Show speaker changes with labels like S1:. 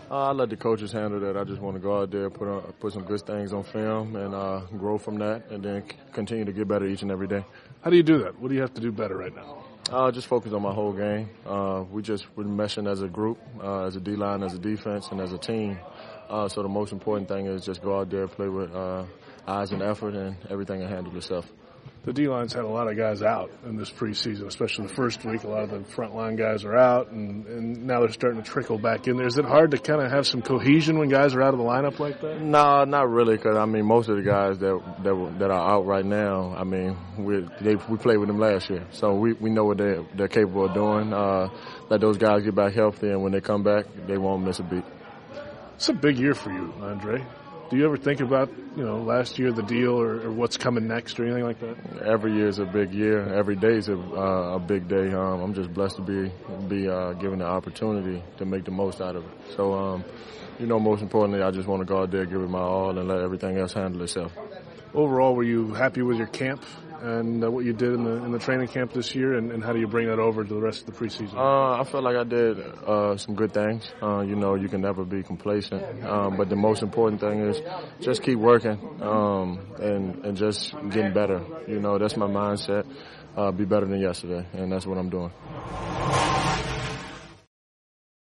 S1: I let the coaches handle that. I just want to go out there, put some good things on film, and grow from that, and then continue to get better each and every day.
S2: How do you do that? What do you have to do better right now?
S1: Just focus on my whole game. We're meshing as a group, as a D-line, as a defense, and as a team. So the most important thing is just go out there, play with eyes and effort, and everything will handle itself.
S2: The D-line's had a lot of guys out in this preseason, especially the first week. A lot of the frontline guys are out, and now they're starting to trickle back in there. Is it hard to kind of have some cohesion when guys are out of the lineup like that?
S1: No, not really, because, most of the guys that are out right now, we played with them last year. So we know what they're capable of doing. Let those guys get back healthy, and when they come back, they won't miss a beat.
S2: It's a big year for you, Andre. Do you ever think about, last year, the deal, or what's coming next, or anything like that?
S1: Every year is a big year. Every day is a big day. I'm just blessed to be given the opportunity to make the most out of it. So, most importantly, I just want to go out there, give it my all, and let everything else handle itself.
S2: Overall, were you happy with your camp and what you did in the training camp this year, and how do you bring that over to the rest of the preseason?
S1: I felt like I did some good things. You can never be complacent, but the most important thing is just keep working and just getting better. That's my mindset. Be better than yesterday, and that's what I'm doing.